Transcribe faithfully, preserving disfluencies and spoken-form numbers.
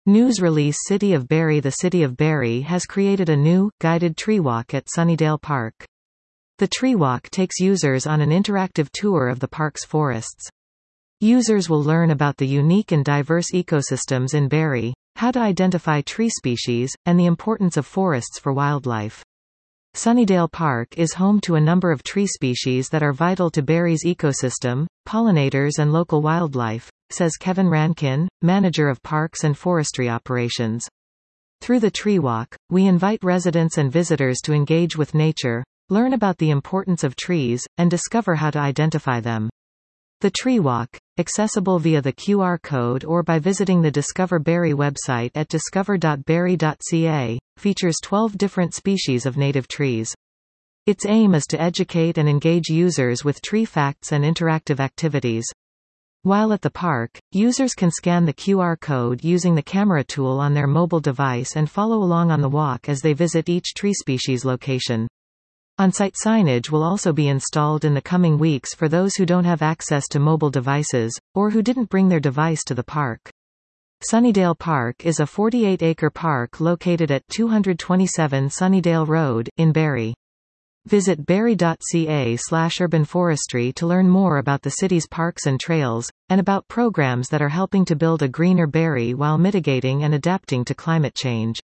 News release City of Barrie. The City of Barrie has created a new, guided tree walk at Sunnydale Park. The tree walk takes users on an interactive tour of the park's forests. Users will learn about the unique and diverse ecosystems in Barrie, how to identify tree species, and the importance of forests for wildlife. Sunnydale Park is home to a number of tree species that are vital to Barrie's ecosystem, pollinators and local wildlife, says Kevin Rankin, manager of Parks and Forestry Operations. Through the tree walk, we invite residents and visitors to engage with nature, learn about the importance of trees, and discover how to identify them. The tree walk, accessible via the Q R code or by visiting the Discover Barrie website at discover dot barrie dot c a, features twelve different species of native trees. Its aim is to educate and engage users with tree facts and interactive activities. While at the park, users can scan the Q R code using the camera tool on their mobile device and follow along on the walk as they visit each tree species location. On-site signage will also be installed in the coming weeks for those who don't have access to mobile devices, or who didn't bring their device to the park. Sunnydale Park is a forty-eight acre park located at two twenty-seven Sunnydale Road, in Barrie. Visit barrie dot c a slash urban forestry to learn more about the city's parks and trails, and about programs that are helping to build a greener Barrie while mitigating and adapting to climate change.